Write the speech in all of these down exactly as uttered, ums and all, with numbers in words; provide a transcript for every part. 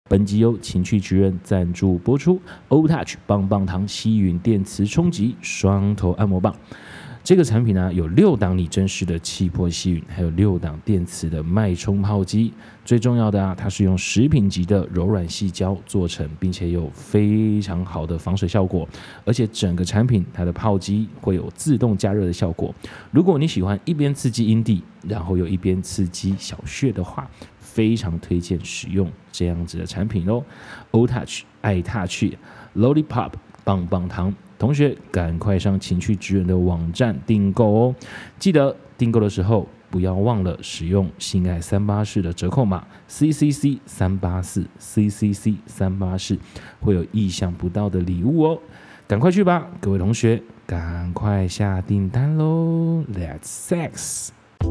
本集由情趣之人赞助播出 ，O Touch 棒棒糖吸吮电磁冲击双头按摩棒。这个产品呢、啊、有六档拟真式的气波吸吮，还有六档电磁的脉冲泡机。最重要的啊，它是用食品级的柔软细胶做成，并且有非常好的防水效果。而且整个产品它的泡机会有自动加热的效果。如果你喜欢一边刺激阴蒂，然后又一边刺激小穴的话，非常推荐使用这样子的产品哦。O Touch 爱 Touch Lollipop 棒棒糖。同学，赶快上情趣职人的网站订购哦！记得订购的时候不要忘了使用性爱三八四的折扣码 C C C 三八四 C C C 三八四，会有意想不到的礼物哦！赶快去吧，各位同学，赶快下订单喽 ！Let's sex！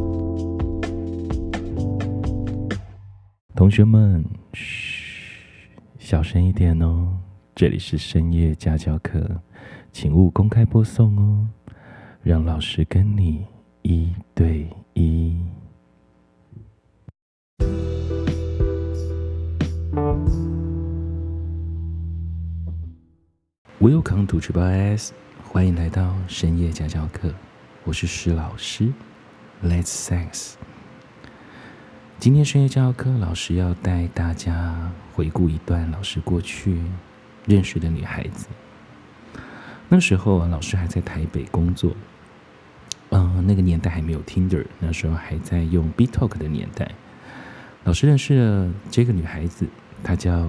同学们，嘘，小声一点哦，这里是深夜家教课。请勿公开播送哦，让老师跟你一对一。Welcome to Triple S， 欢迎来到深夜家教课，我是施老师 ，Let's sex。今天深夜家教课，老师要带大家回顾一段老师过去认识的女孩子。那时候啊，老师还在台北工作，嗯、呃，那个年代还没有 Tinder， 那时候还在用 BeeTalk 的年代。老师认识了这个女孩子，她叫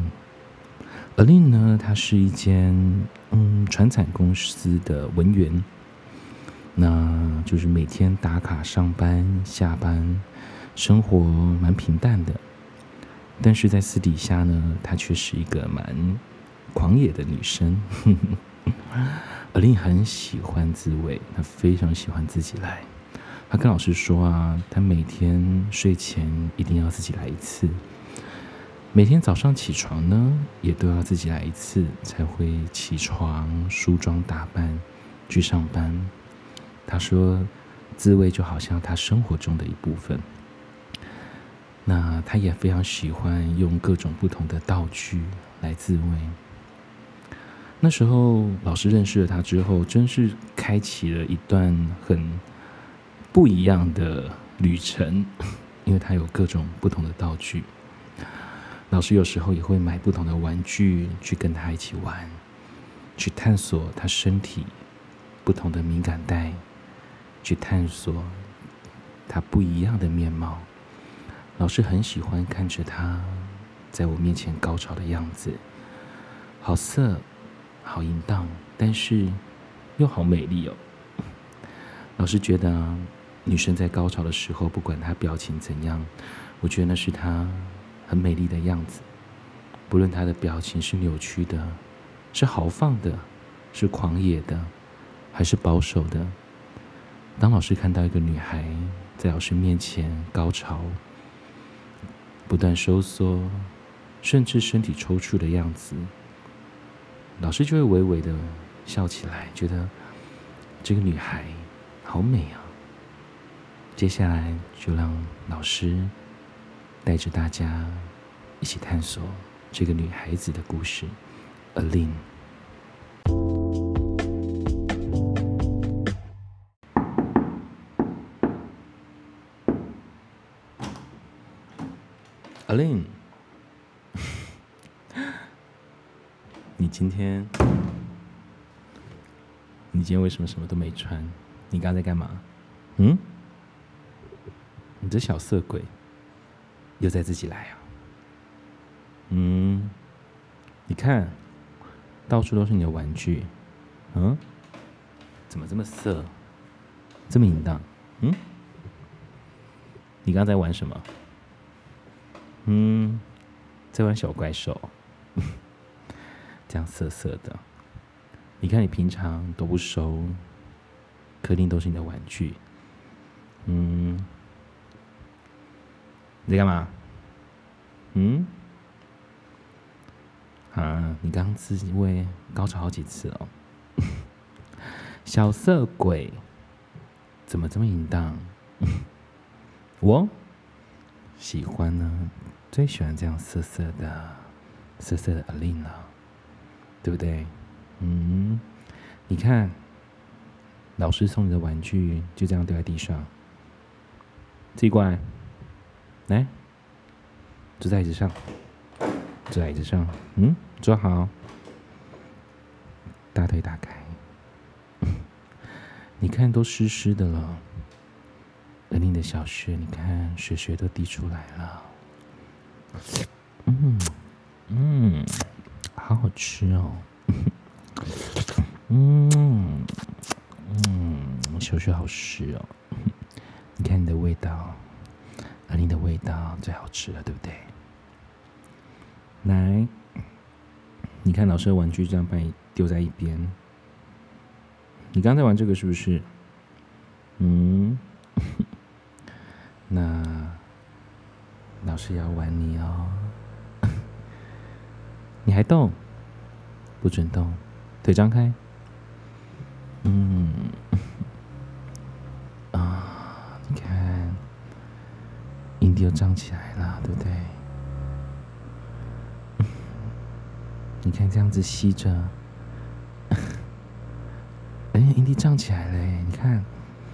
Aline。Aline 呢，她是一间嗯传产公司的文员，那就是每天打卡上班下班，生活蛮平淡的。但是在私底下呢，她却是一个蛮狂野的女生。Aline 很喜欢自慰，她非常喜欢自己来。她跟老师说啊，她每天睡前一定要自己来一次，每天早上起床呢，也都要自己来一次，才会起床、梳妆打扮去上班。她说，自慰就好像她生活中的一部分。那她也非常喜欢用各种不同的道具来自慰。那时候老师认识了她之后，真是开启了一段很不一样的旅程，因为她有各种不同的道具。老师有时候也会买不同的玩具去跟她一起玩，去探索她身体不同的敏感带，去探索她不一样的面貌。老师很喜欢看着她在我面前高潮的样子，好色好淫荡，但是又好美丽哦。老师觉得、啊、女生在高潮的时候，不管她表情怎样，我觉得那是她很美丽的样子。不论她的表情是扭曲的，是豪放的，是狂野的，还是保守的。当老师看到一个女孩在老师面前高潮，不断收缩，甚至身体抽搐的样子，老师就会微微的笑起来，觉得这个女孩好美啊。接下来就让老师带着大家一起探索这个女孩子的故事 Aline。 Aline， 你今天你今天为什么什么都没穿？你刚刚在干嘛？嗯？你这小色鬼又在自己来啊？嗯，你看，到处都是你的玩具，嗯？怎么这么色，这么淫荡？嗯？你刚刚在玩什么？嗯，在玩小怪兽。这样色色的，你看你平常都不收，客厅都是你的玩具。嗯，你在干嘛？嗯？啊，你刚刚自慰高潮好几次哦。小色鬼，怎么这么淫荡？我喜欢呢，最喜欢这样色色的、色色的阿玲了，对不对？嗯，你看，老师送你的玩具就这样丢在地上，自己过来，来，坐在椅子上，坐在椅子上，嗯，坐好，大腿打开，你看都湿湿的了。而你的小穴，你看水水都滴出来了，嗯嗯，好好吃哦，嗯嗯，小穴好湿哦，你看你的味道，而你的味道最好吃了，对不对？来，你看老师的玩具这样把你丢在一边，你刚才玩这个是不是？嗯。那老师要玩你哦，你还动？不准动，腿张开。嗯，啊，你看，阴蒂又胀起来了，对不对？你看这样子吸着，哎，阴蒂胀起来了，你看。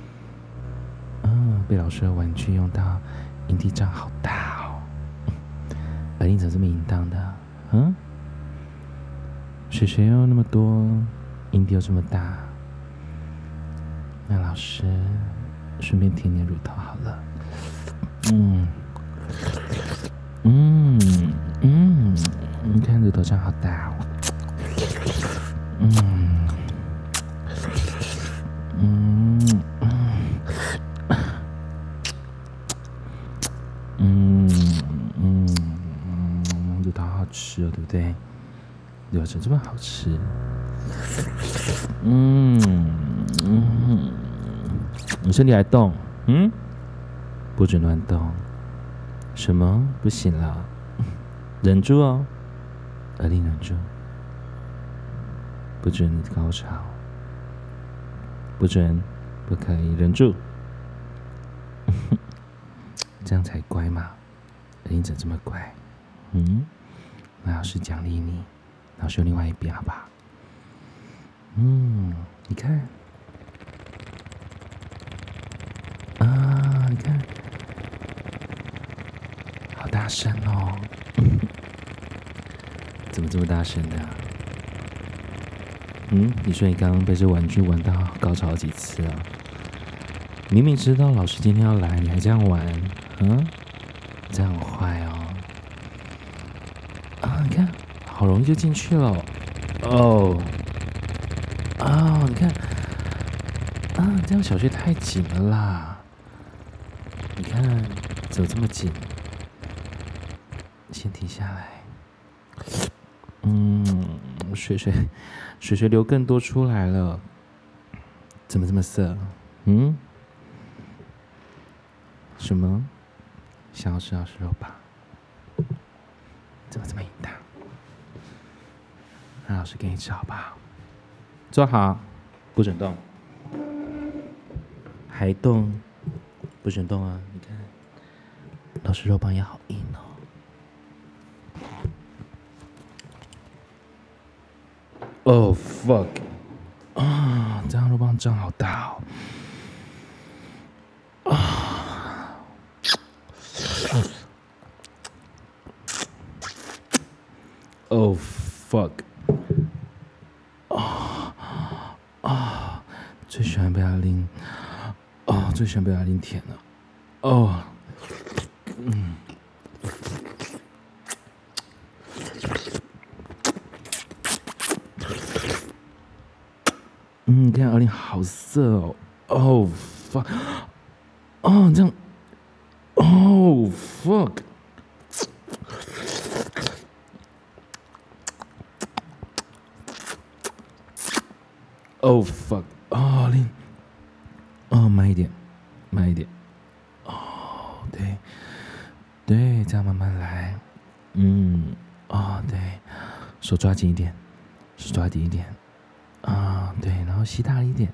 被老师的玩具用到，阴蒂胀好大哦！而你怎么这么淫荡的？嗯，水水又那么多，阴蒂又这么大，那老师顺便舔舔乳头好了。嗯嗯嗯，你看乳头胀好大哦。嗯嗯。嗯嗯嗯，乳头好吃哦，对不对？乳头这么好吃，嗯嗯，你身体还动，嗯，不准乱动，什么不行了？忍住哦，耳力忍住，不准你高潮，不准，不可以忍住。这样才乖嘛，你怎么这么乖？嗯，那老师奖励你，老师用另外一边好不好？嗯，你看，啊，你看，好大声哦！怎么这么大声的？嗯，你说你刚刚被这玩具玩到高潮几次啊？明明知道老师今天要来，你还这样玩？嗯，这样很坏哦！啊，你看，好容易就进去了。哦，哦，你看，啊，这样小穴太紧了啦！你看，怎么这么紧？先停下来。嗯，水水，水水流更多出来了。怎么这么涩？嗯？什么？想要吃老师肉吧？怎么这么淫荡？让老师给你吃好不好？坐好，不准动。还动？不准动啊！你看，老师肉棒也好硬哦。Oh fuck！ 啊，这样肉棒胀好大哦。啊！Oh fuck！ 啊啊！最喜欢被阿玲，哦，最喜欢被阿玲舔了。哦，嗯，嗯，看阿玲好色哦。Oh fuck！ 哦，这样。Oh fuck！Oh fuck！ 哦，你，哦，慢一点，慢一点。哦，对，对，这样慢慢来。嗯，哦，对，手抓紧一点，手抓紧一点。啊，对，然后吸大力一点。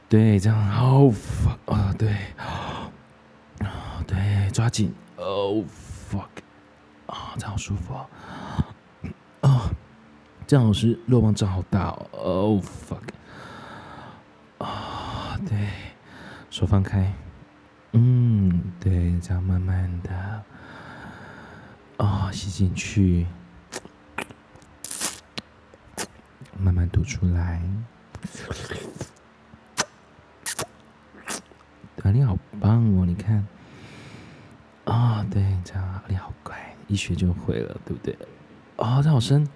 对，这样好 fuck 啊，对，啊，对，抓紧，oh fuck，啊，这样好舒服哦，啊，这样老师肉棒胀好大哦，oh fuck，啊，对，手放开，嗯，对，这样慢慢的，啊，吸进去，慢慢吐出来。阿玲好棒哦！你看，啊、哦，对，这样阿玲好乖，一学就会了，对不对？哦，这好深。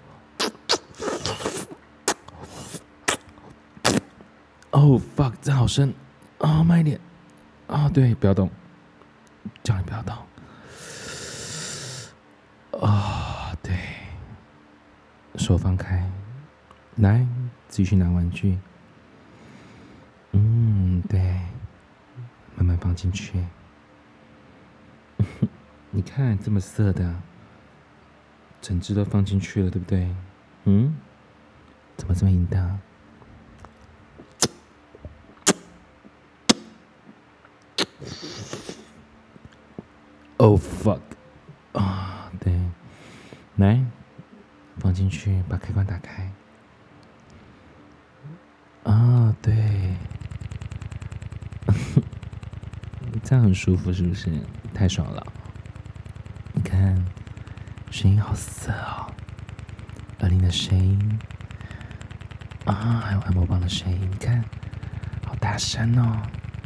哦 fuck， 这好深。哦，慢一点。啊、哦，对，不要动，叫你不要动。啊、哦，对，手放开，来，继续拿玩具。嗯，对。慢慢放进去，你看这么色的，整只都放进去了，对不对？嗯，怎么这么淫荡？Oh fuck！ 啊，对，来，放进去，把开关打开。啊，对。这样很舒服，是不是？太爽了！你看，声音好色哦，阿玲的声音啊，还有按摩棒的声音，你看，好大声哦！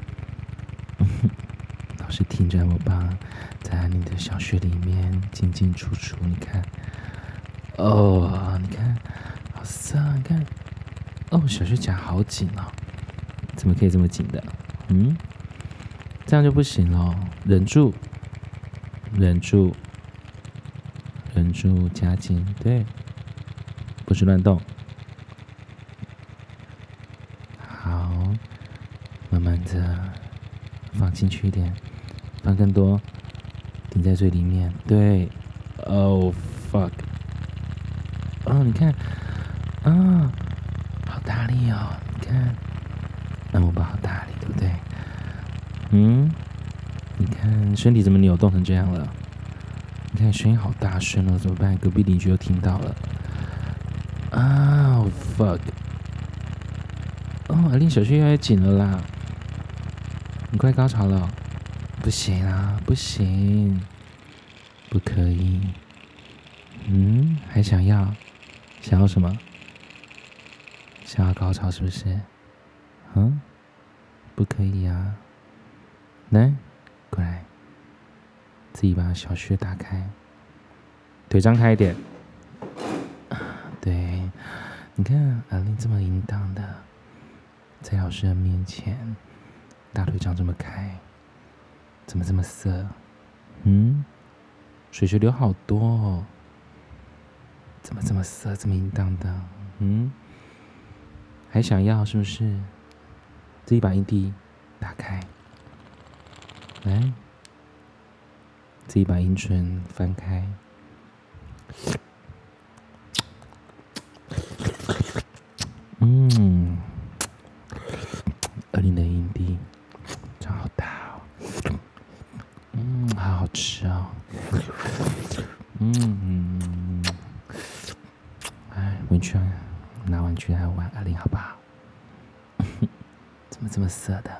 老师听着按摩棒在阿玲的小穴里面进进出出，你看，哦，你看，好色，你看，哦，小穴夹好紧哦，怎么可以这么紧的？嗯？这样就不行了，忍住，忍住，忍住，夹紧，对，不是乱动。好，慢慢的放进去一点，放更多，顶在最里面，对。Oh fuck！ 哦，你看，啊，好大力哦，你看，按摩棒好大力，对不对？嗯，你看身体怎么扭动成这样了？你看声音好大声哦，怎么办？隔壁邻居又听到了。啊、oh, ，fuck！ 哦，阿玲小穴越来越紧了啦，你快高潮了，不行啊，不行，不可以。嗯，还想要？想要什么？想要高潮是不是？嗯，不可以啊。来，过来，自己把小穴打开，腿张开一点。对，你看阿玲这么淫荡的，在老师的面前，大腿张这么开，怎么这么色？嗯，水水流好多哦，怎么这么色，这么淫荡的？嗯，还想要是不是？自己把阴蒂打开。来，自己把阴唇翻开，嗯，阿玲的阴蒂长好大哦，嗯，好好吃哦，嗯，哎，文圈拿玩具来玩阿玲好不好？怎么这么色的？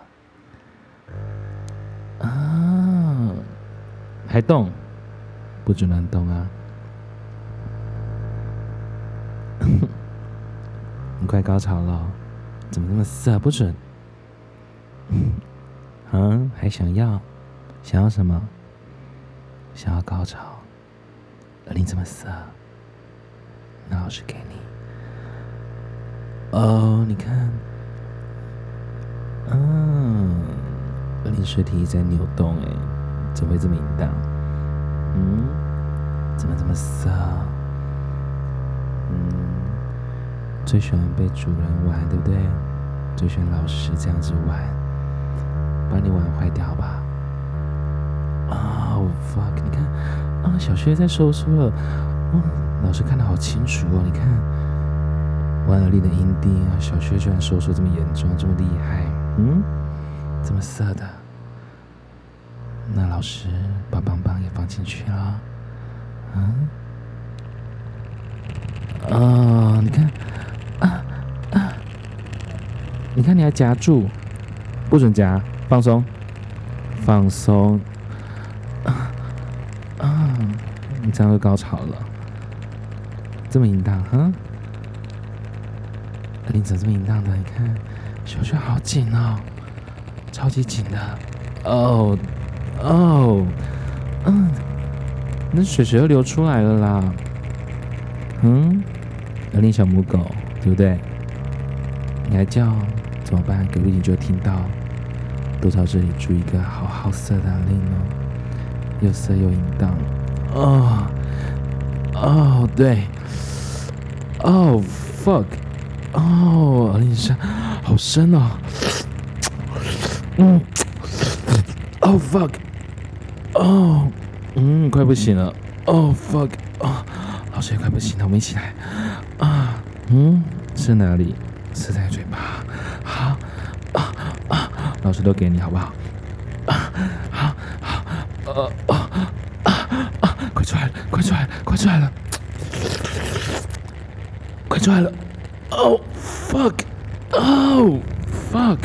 啊，还动，不准乱动啊！你快高潮了，怎么这么色？不准！啊，还想要？想要什么？想要高潮？而你这么色，那老师给你。哦，你看，嗯。而你身体在扭动，哎，怎么会这么淫荡？嗯，怎么这么色？嗯，最喜欢被主人玩，对不对？最喜欢老师这样子玩，把你玩坏掉吧？啊、oh, ，fuck！ 你看，啊，小穴在收缩了，嗯，老师看得好清楚哦，你看，玩而立的阴蒂啊，小穴居然收缩这么严重，这么厉害。 嗯，这么色的，那老师把棒棒也放进去了。嗯，哦，你看，啊啊，你看你还夹住，不准夹，放松，放松。啊啊，你这样就高潮了，这么淫荡，哈？你怎么这么淫荡的？你看，手手好紧哦，超级紧的。哦哦，嗯，那水水又流出来了啦。嗯，有点小母狗，对不对？你还叫怎么办？隔壁邻居就听到，都到这里住一个好好色的阿令哦，又色又淫荡。哦哦，对，哦 fuck，哦，阿令山好深哦，嗯，哦 fuck，哦，嗯，快不行了，哦 fuck，哦，老师也快不行了，我们一起来啊，嗯，是哪里？是在嘴巴，好啊啊，老师都给你好不好？啊，好好，呃啊啊啊，快出来了，快出来了，快出来了，快出来了！Oh fuck！ Oh fuck！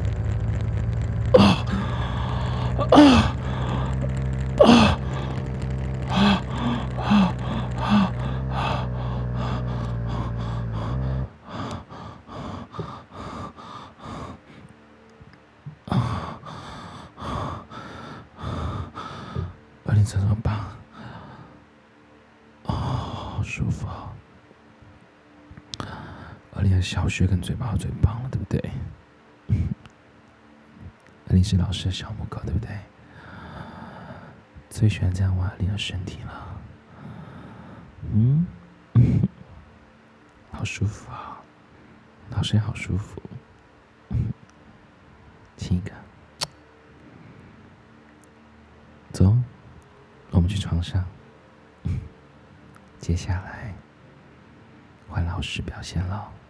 啊啊啊啊啊啊！二零怎么办？哦，好舒服啊！二零的小穴跟嘴巴最棒了，对不对？二零是老师的小母狗，对不对？最喜欢这样玩二零的身体了。嗯，好舒服啊！老师也好舒服。亲一个。走，我们去床上。接下来换老师表现了。